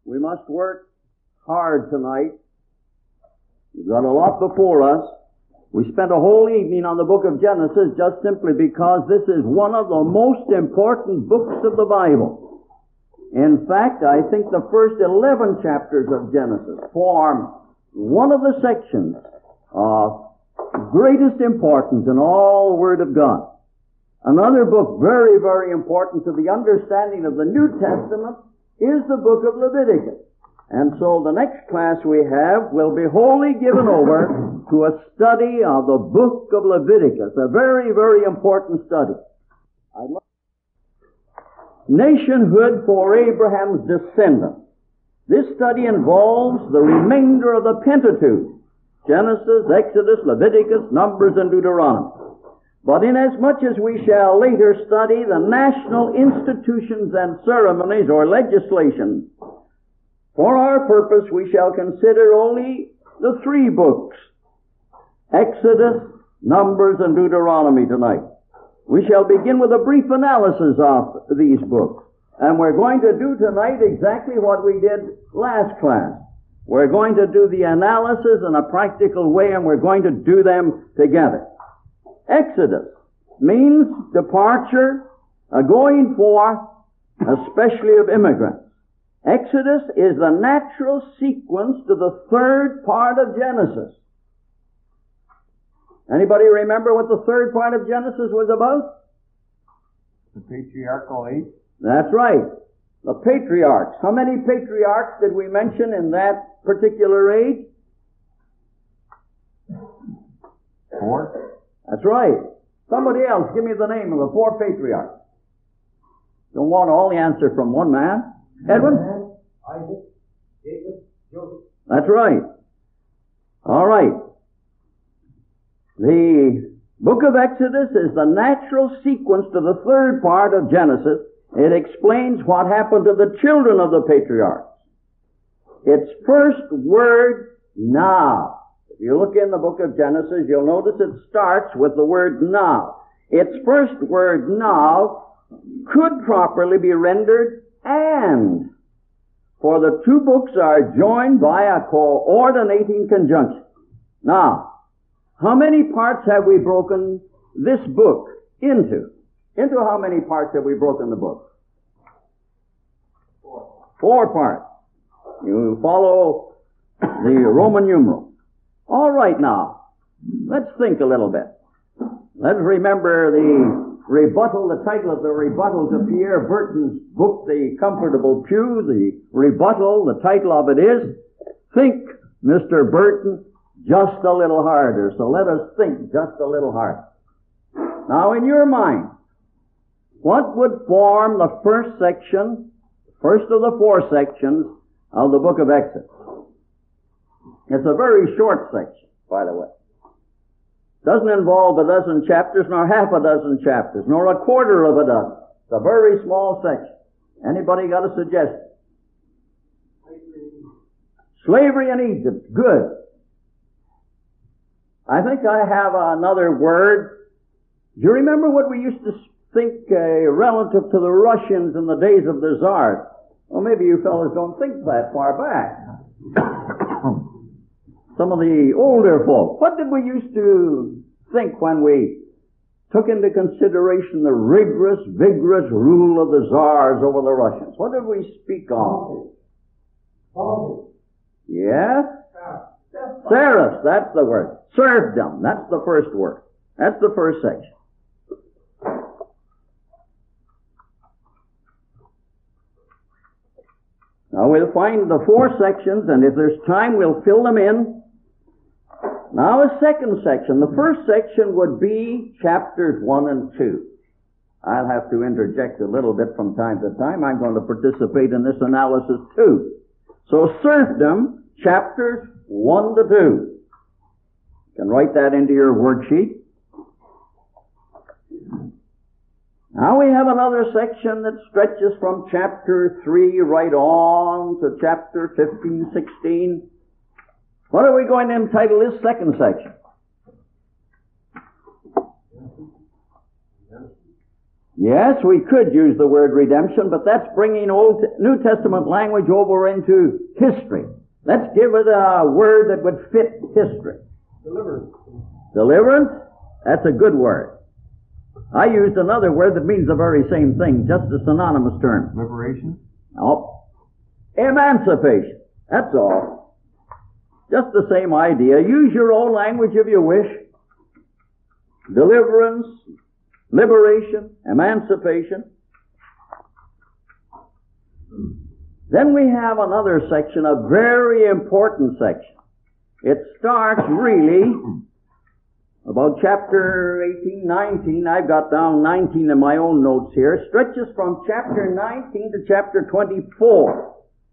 We must work hard tonight. We've got a lot before us. We spent a whole evening on the book of Genesis just simply because this is one of the most important books of the Bible. In fact, I think the first 11 chapters of Genesis form one of the sections of greatest importance in all the Word of God. Another book very, very important to the understanding of the New Testament is the book of Leviticus. And so the next class we have will be wholly given over to a study of the book of Leviticus, a very, very important study. Nationhood for Abraham's descendants. This study involves the remainder of the Pentateuch, Genesis, Exodus, Leviticus, Numbers, and Deuteronomy. But inasmuch as we shall later study the national institutions and ceremonies or legislation, for our purpose we shall consider only the three books, Exodus, Numbers, and Deuteronomy tonight. We shall begin with a brief analysis of these books. And we're going to do tonight exactly what we did last class. We're going to do the analysis in a practical way, and we're going to do them together. Exodus means departure, a going forth, especially of immigrants. Exodus is the natural sequence to the third part of Genesis. Anybody remember what the third part of Genesis was about? The patriarchal age. That's right. The patriarchs. How many patriarchs did we mention in that particular age? 4. That's right. Somebody else, give me the name of the 4 patriarchs. Don't want all the answer from one man. Edwin? Isaac, Jacob, Joseph. That's right. All right. The book of Exodus is the natural sequence to the third part of Genesis. It explains what happened to the children of the patriarchs. Its first word, now. If you look in the book of Genesis, you'll notice it starts with the word now. Its first word, now, could properly be rendered and. For the two books are joined by a coordinating conjunction. Now, how many parts have we broken this book into? Into how many parts have we broken the book? 4 parts. You follow the Roman numeral. All right now, let's think a little bit. Let's remember the rebuttal, the title of the rebuttal to Pierre Burton's book, The Comfortable Pew. The rebuttal, the title of it is, Think, Mr. Burton, Just a Little Harder. So let us think just a little harder. Now in your mind, what would form the first section, first of the 4 sections of the book of Exodus? It's a very short section, by the way. Doesn't involve a dozen chapters, nor half a dozen chapters, nor a quarter of a dozen. It's a very small section. Anybody got a suggestion? Slavery in Egypt. Good. I think I have another word. Do you remember what we used to think relative to the Russians in the days of the Tsars? Well, maybe you fellas don't think that far back. Some of the older folk. What did we used to think when we took into consideration the rigorous, vigorous rule of the Tsars over the Russians? What did we speak of? Yes? Serfs, that's the word. Serfdom, that's the first word. That's the first section. Now we'll find the 4 sections, and if there's time, we'll fill them in. Now a second section. The first section would be chapters 1 and 2. I'll have to interject a little bit from time to time. I'm going to participate in this analysis too. So serfdom, chapters 1 to 2. You can write that into your worksheet. Now we have another section that stretches from chapter 3 right on to chapter 15, 16. What are we going to entitle this second section? Yes, we could use the word redemption, but that's bringing New Testament language over into history. Let's give it a word that would fit history. Deliverance. Deliverance? That's a good word. I used another word that means the very same thing, just a synonymous term. Liberation? No. Emancipation. That's all. Just the same idea. Use your own language if you wish. Deliverance, liberation, emancipation. Then we have another section, a very important section. It starts really about chapter 18, 19. I've got down 19 in my own notes here. Stretches from chapter 19 to chapter 24.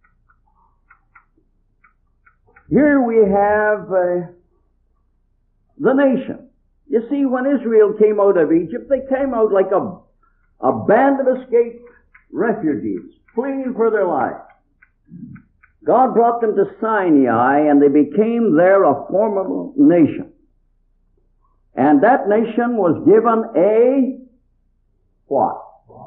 Here we have the nation. You see, when Israel came out of Egypt, they came out like a band of escaped refugees, fleeing for their lives. God brought them to Sinai, and they became there a formidable nation. And that nation was given a what?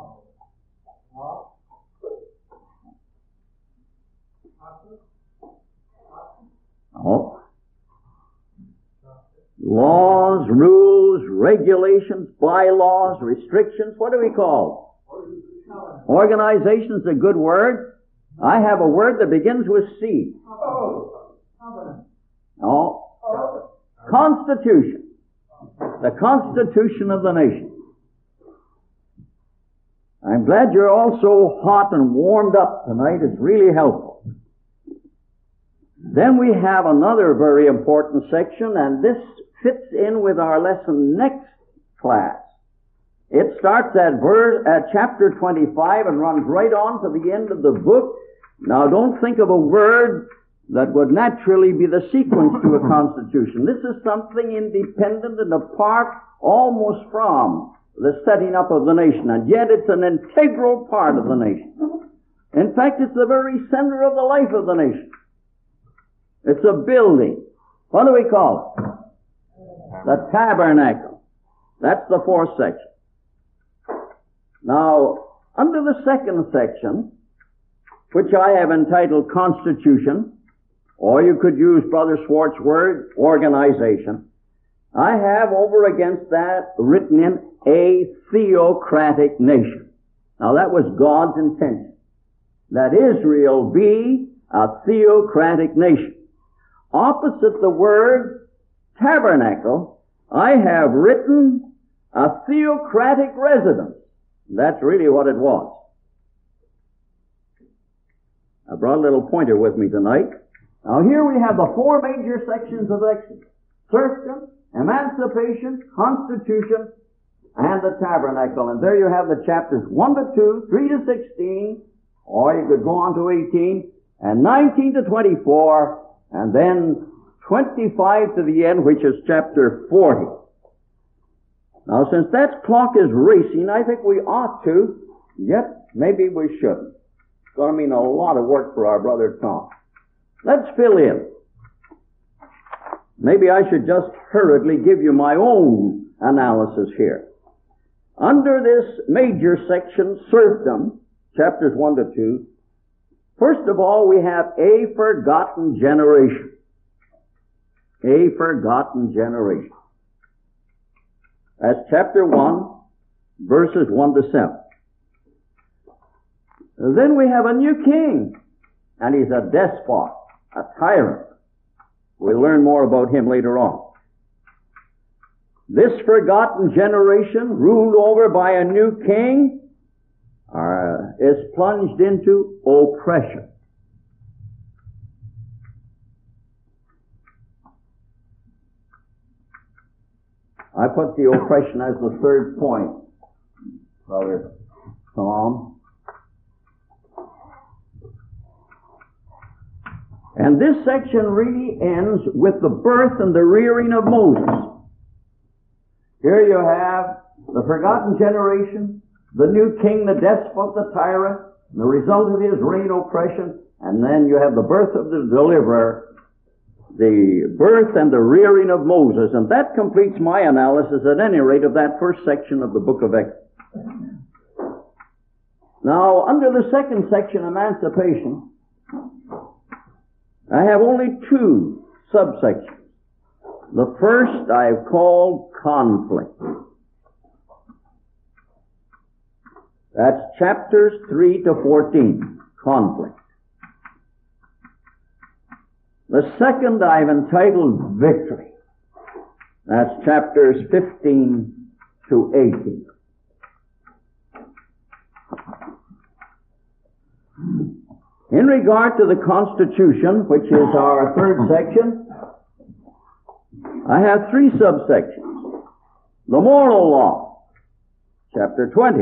Oh. Laws, rules, regulations, bylaws, restrictions. What do we call? Organization's a good word. I have a word that begins with C. No. Constitution. The Constitution of the nation. I'm glad you're all so hot and warmed up tonight. It's really helpful. Then we have another very important section, and this fits in with our lesson next class. It starts at chapter 25 and runs right on to the end of the book. Now, don't think of a word that would naturally be the sequence to a constitution. This is something independent and apart almost from the setting up of the nation, and yet it's an integral part of the nation. In fact, it's the very center of the life of the nation. It's a building. What do we call it? The tabernacle. That's the fourth section. Now, under the second section, which I have entitled Constitution, or you could use Brother Swartz's word, organization, I have over against that written in a theocratic nation. Now that was God's intention, that Israel be a theocratic nation. Opposite the word tabernacle, I have written a theocratic residence. That's really what it was. I brought a little pointer with me tonight. Now here we have the four major sections of Exodus: serfdom, emancipation, constitution, and the tabernacle. And there you have the chapters 1 to 2, 3 to 16, or you could go on to 18, and 19 to 24, and then 25 to the end, which is chapter 40. Now, since that clock is racing, I think we ought to, yet maybe we shouldn't. It's going to mean a lot of work for our brother Tom. Let's fill in. Maybe I should just hurriedly give you my own analysis here. Under this major section, serfdom, chapters 1 to 2, first of all, we have a forgotten generation. A forgotten generation. That's chapter 1, verses 1 to 7. Then we have a new king, and he's a despot, a tyrant. We'll learn more about him later on. This forgotten generation, ruled over by a new king, is plunged into oppression. I put the oppression as the third point, Brother Tom. And this section really ends with the birth and the rearing of Moses. Here you have the forgotten generation, the new king, the despot, the tyrant, the result of his reign, oppression, and then you have the birth of the deliverer, the birth and the rearing of Moses. And that completes my analysis, at any rate, of that first section of the book of Exodus. Now, under the second section, emancipation, I have only two subsections. The first I've called conflict. That's chapters 3 to 14, conflict. The second I've entitled victory. That's chapters 15 to 18. In regard to the Constitution, which is our third section, I have three subsections. The moral law, chapter 20.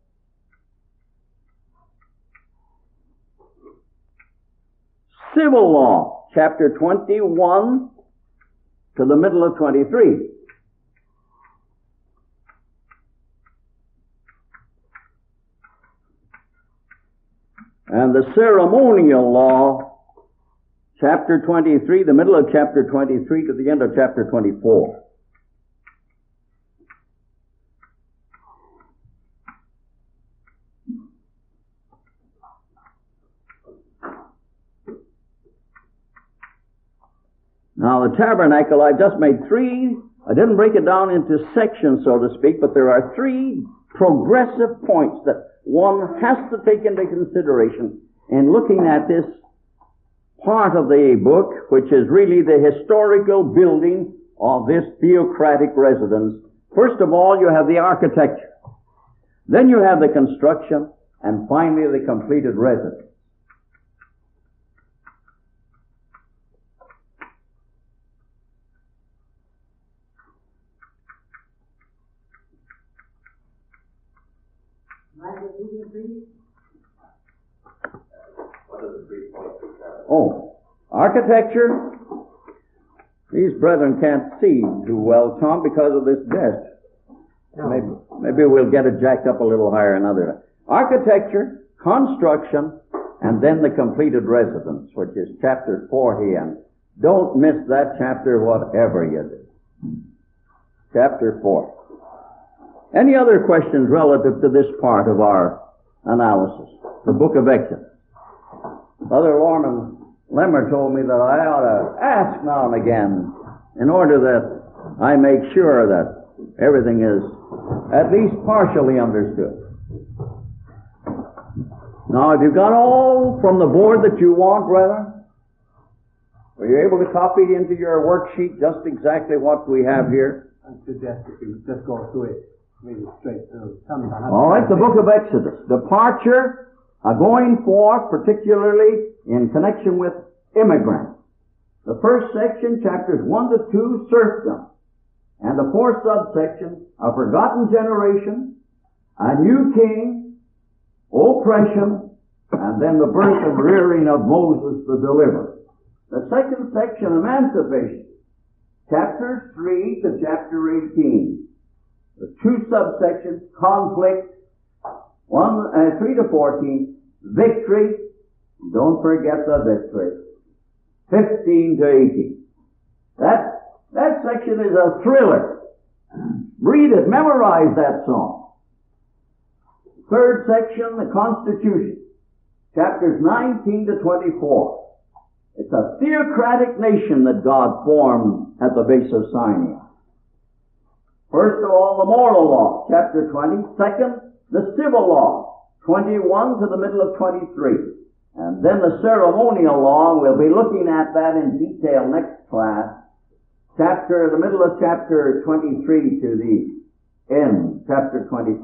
Civil law, chapter 21 to the middle of 23. And the ceremonial law, chapter 23, the middle of chapter 23 to the end of chapter 24. Now the tabernacle, I just made three, I didn't break it down into sections, so to speak, but there are three progressive points that one has to take into consideration in looking at this part of the book, which is really the historical building of this theocratic residence. First of all, you have the architecture. Then you have the construction, and finally the completed residence. Oh, architecture. These brethren can't see too well, Tom, because of this desk. No. Maybe we'll get it jacked up a little higher another. Architecture, construction, and then the completed residence, which is chapter 40. And don't miss that chapter, whatever you do. Chapter 4. Any other questions relative to this part of our analysis? The book of Exodus. Brother Lorman Lemmer told me that I ought to ask now and again in order that I make sure that everything is at least partially understood. Now, have you got all from the board that you want, brethren? Were you able to copy into your worksheet just exactly what we have here? I suggest that you just go through it, read it straight through. All right, the book of Exodus. Departure, going forth, particularly in connection with immigrants. The first section, chapters 1 to 2, serfdom. And the fourth subsection, a forgotten generation, a new king, oppression, and then the birth and rearing of Moses the deliverer. The second section, emancipation, chapters 3 to chapter 18. The two subsections, conflict, 3 to 14, victory, don't forget the victory, 15 to 18. That section is a thriller. Read it, memorize that song. Third section, the Constitution, chapters 19 to 24. It's a theocratic nation that God formed at the base of Sinai. First of all, the moral law, chapter 20. Second, the civil law, 21 to the middle of 23. And then the ceremonial law, we'll be looking at that in detail next class. The middle of chapter 23 to the end, chapter 25.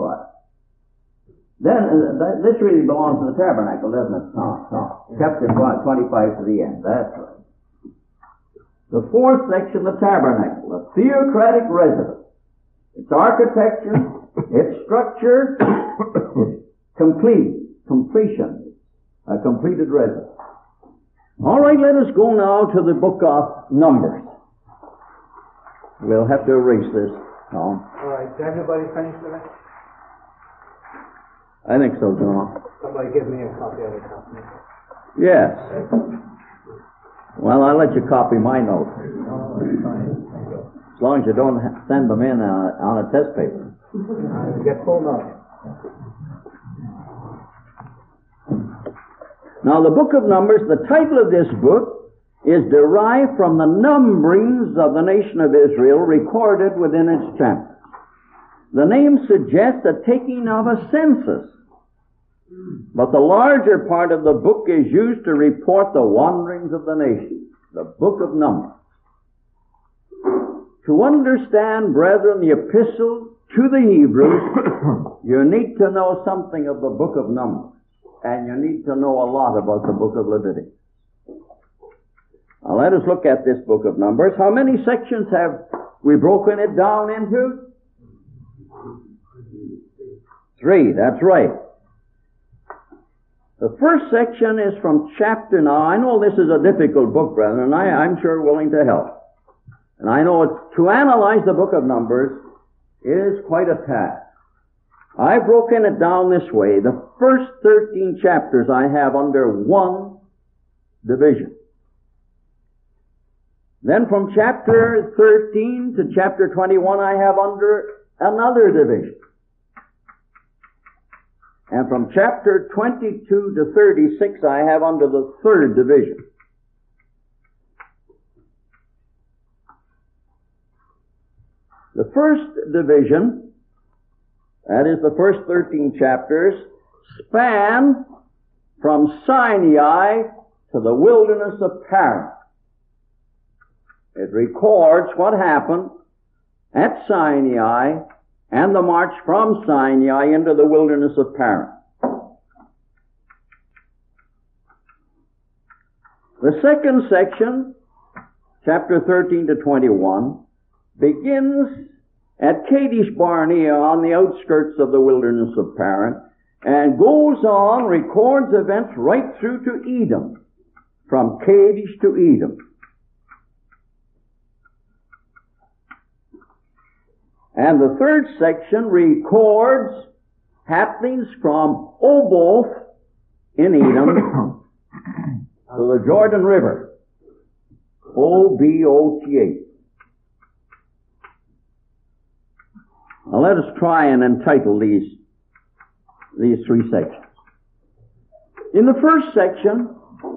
Then, this really belongs to the tabernacle, doesn't it, Tom? Chapter 25 to the end, that's right. The fourth section, the tabernacle, a theocratic residence. Its architecture, its structure, its completion, a completed residence. All right, let us go now to the book of Numbers. We'll have to erase this, Tom. All right, is everybody finished with it? I think so, John. Somebody give me a copy of the copy. Yes. Well, I'll let you copy my notes. Oh, that's fine. As long as you don't send them in on a test paper. Get full notes. Now, the book of Numbers, the title of this book is derived from the numberings of the nation of Israel recorded within its chapters. The name suggests a taking of a census, but the larger part of the book is used to report the wanderings of the nation, the book of Numbers. To understand, brethren, the epistle to the Hebrews, you need to know something of the book of Numbers, and you need to know a lot about the book of Leviticus. Now let us look at this book of Numbers. How many sections have we broken it down into? 3, that's right. The first section is from chapter 9. I know this is a difficult book, brethren, and I'm sure willing to help. And I know to analyze the book of Numbers is quite a task. I've broken it down this way. The first 13 chapters I have under one division. Then from chapter 13 to chapter 21 I have under another division. And from chapter 22 to 36 I have under the third division. The first division, that is the first 13 chapters, span from Sinai to the wilderness of Paran. It records what happened at Sinai and the march from Sinai into the wilderness of Paran. The second section, chapter 13 to 21, begins at Kadesh Barnea on the outskirts of the wilderness of Paran and goes on, records events right through to Edom, from Kadesh to Edom. And the third section records happenings from Oboth in Edom to the Jordan River. O-B-O-T-H. Now let us try and entitle these 3 sections. In the first section,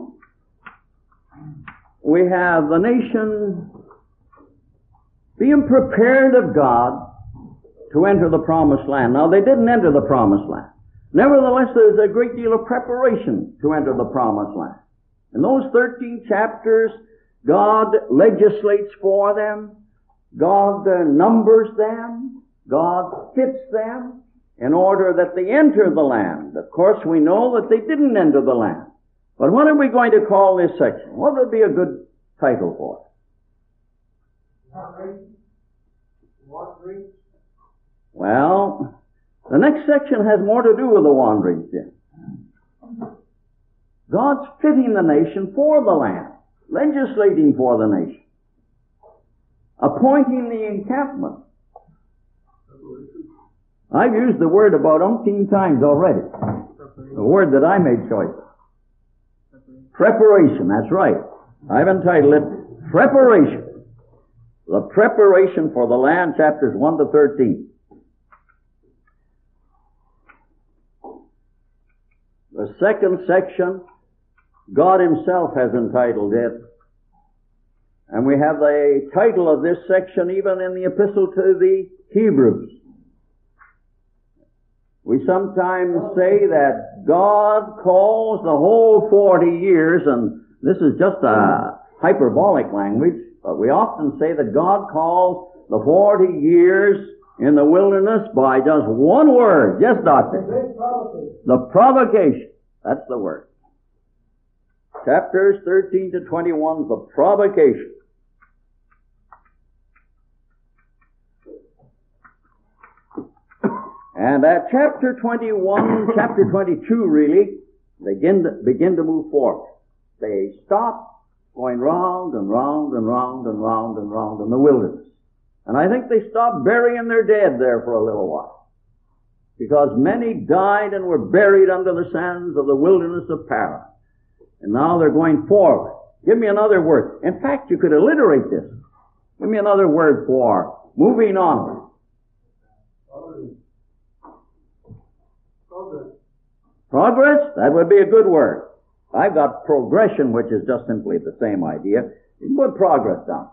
we have the nation being prepared of God to enter the promised land. Now, they didn't enter the promised land. Nevertheless, there's a great deal of preparation to enter the promised land. In those 13 chapters, God legislates for them. God numbers them. God fits them in order that they enter the land. Of course, we know that they didn't enter the land. But what are we going to call this section? What would be a good title for it? Wandering. Well, the next section has more to do with the wanderings then. God's fitting the nation for the land, legislating for the nation, appointing the encampment. I've used the word about umpteen times already. The word that I made choice of. Preparation, that's right. I've entitled it Preparation. The preparation for the land, chapters 1 to 13. The second section, God Himself has entitled it. And we have the title of this section even in the epistle to the Hebrews. We sometimes say that God calls the whole 40 years, and this is just a hyperbolic language, but we often say that God calls the 40 years in the wilderness by just one word. Yes, Doctor? The provocation. That's the word. Chapters 13 to 21, the provocation. And at chapter 21, chapter 22 really, begin to move forward. They stop going round and round and round and round and round in the wilderness. And I think they stopped burying their dead there for a little while. Because many died and were buried under the sands of the wilderness of Paran. And now they're going forward. Give me another word. In fact, you could alliterate this. Give me another word for moving onward. Progress? That would be a good word. I've got progression, which is just simply the same idea. You can put progress down.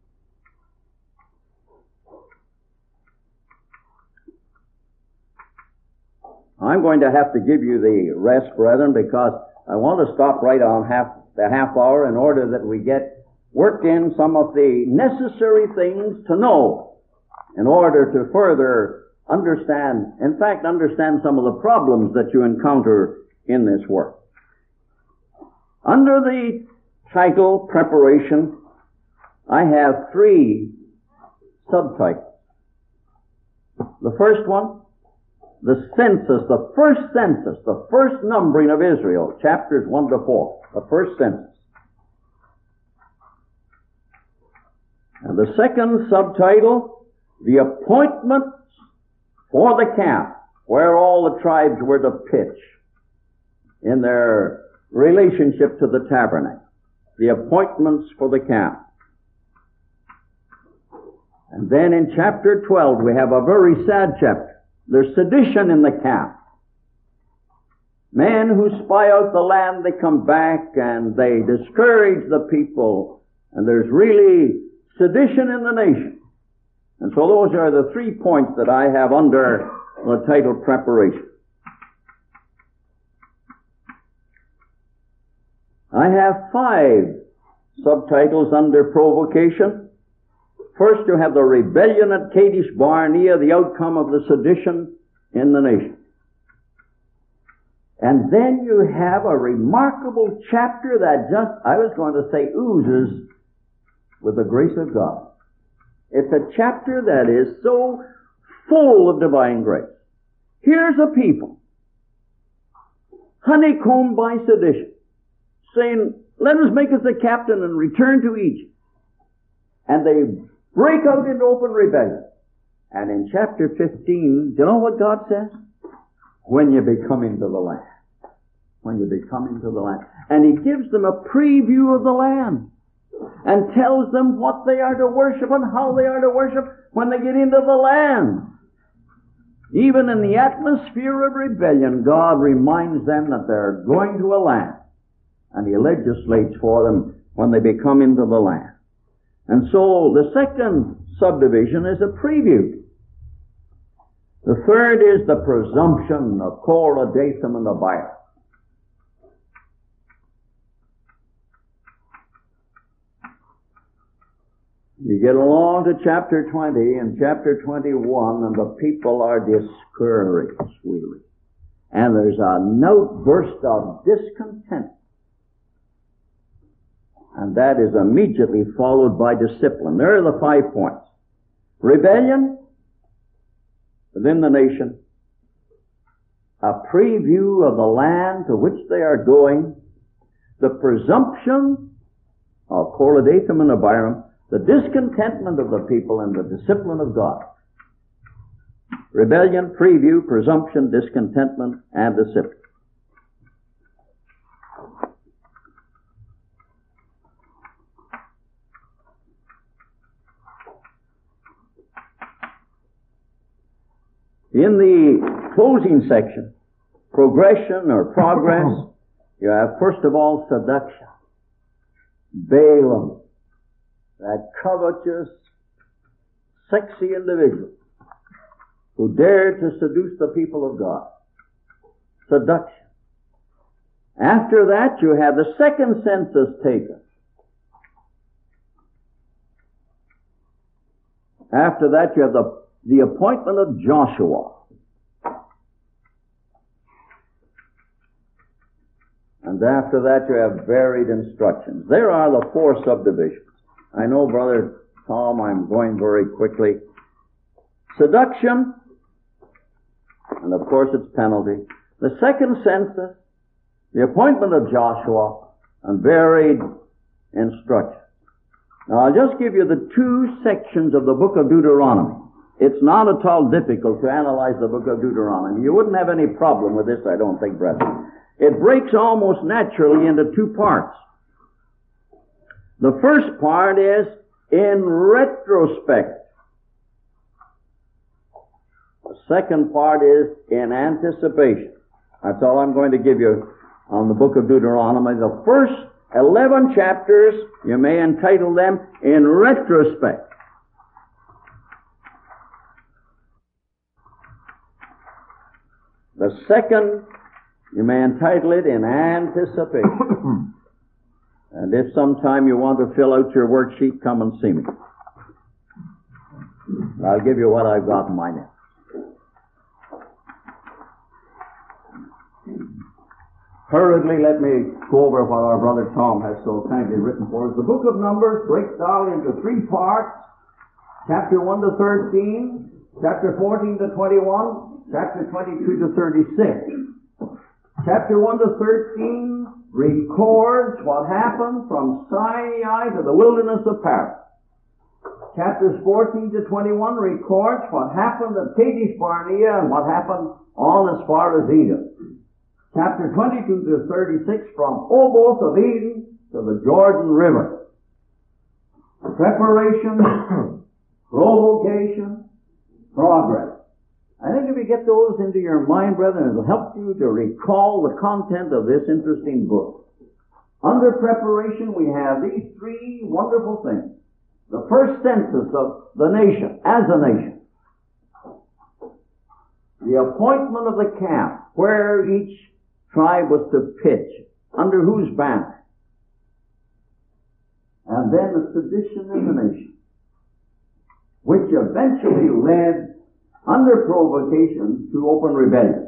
I'm going to have to give you the rest, brethren, because I want to stop right on the half hour in order that we get worked in some of the necessary things to know in order to further understand, in fact, understand some of the problems that you encounter in this work. Under the title Preparation, I have 3 subtitles. The first one, the census, the first numbering of Israel, chapters 1 to 4, the first census. And the second subtitle, the appointments for the camp, where all the tribes were to pitch in their relationship to the tabernacle. The appointments for the camp. And then in chapter 12 we have a very sad chapter. There's sedition in the camp. Men who spy out the land, they come back and they discourage the people, and there's really sedition in the nation. And so those are the 3 points that I have under the title Preparation. I have 5 subtitles under Provocation. First, you have the rebellion at Kadesh Barnea, the outcome of the sedition in the nation. And then you have a remarkable chapter that I was going to say, oozes with the grace of God. It's a chapter that is so full of divine grace. Here's a people, honeycombed by sedition, saying, let us make us a captain and return to Egypt. And they break out into open rebellion. And in chapter 15, do you know what God says? When you be come into the land. When you be come into the land. And He gives them a preview of the land and tells them what they are to worship and how they are to worship when they get into the land. Even in the atmosphere of rebellion, God reminds them that they're going to a land. And He legislates for them when they become into the land. And so the second subdivision is a preview. The third is the presumption of Korah, Dathan, and Abiram. You get along to chapter 20 and chapter 21, and the people are discouraged, really. And there's an outburst of discontent. And that is immediately followed by discipline. There are the 5 points. Rebellion within the nation, a preview of the land to which they are going, the presumption of Korah, Dathan, and Abiram, the discontentment of the people, and the discipline of God. Rebellion, preview, presumption, discontentment, and discipline. In the closing section, progression or progress, you have first of all seduction. Balaam, that covetous, sexy individual who dared to seduce the people of God. Seduction. After that, you have the second census taken. After that, you have the appointment of Joshua. And after that, you have varied instructions. There are the 4 subdivisions. I know, Brother Tom, I'm going very quickly. Seduction, and of course its penalty. The second census, the appointment of Joshua, and varied instruction. Now, I'll just give you the 2 sections of the book of Deuteronomy. It's not at all difficult to analyze the book of Deuteronomy. You wouldn't have any problem with this, I don't think, brethren. It breaks almost naturally into 2 parts. The first part is in retrospect. The second part is in anticipation. That's all I'm going to give you on the book of Deuteronomy. The first 11 chapters, you may entitle them in retrospect. The second, you may entitle it in anticipation. And if sometime you want to fill out your worksheet, come and see me. I'll give you what I've got in my notes. Hurriedly, let me go over what our brother Tom has so kindly written for us. The book of Numbers breaks down into 3 parts. Chapter 1 to 13, chapter 14 to 21, chapter 22 to 36. Chapter 1 to 13 records what happened from Sinai to the wilderness of Paran. Chapters 14 to 21 records what happened at Kadesh Barnea and what happened on as far as Edom. Chapter 22 to 36 from Oboth of Eden to the Jordan River. Preparation, provocation, progress. I think if you get those into your mind, brethren, it'll help you to recall the content of this interesting book. Under preparation, we have these 3 wonderful things. The first census of the nation, as a nation. The appointment of the camp, where each tribe was to pitch, under whose banner. And then the sedition in the nation, which eventually led, under provocation, to open rebellion.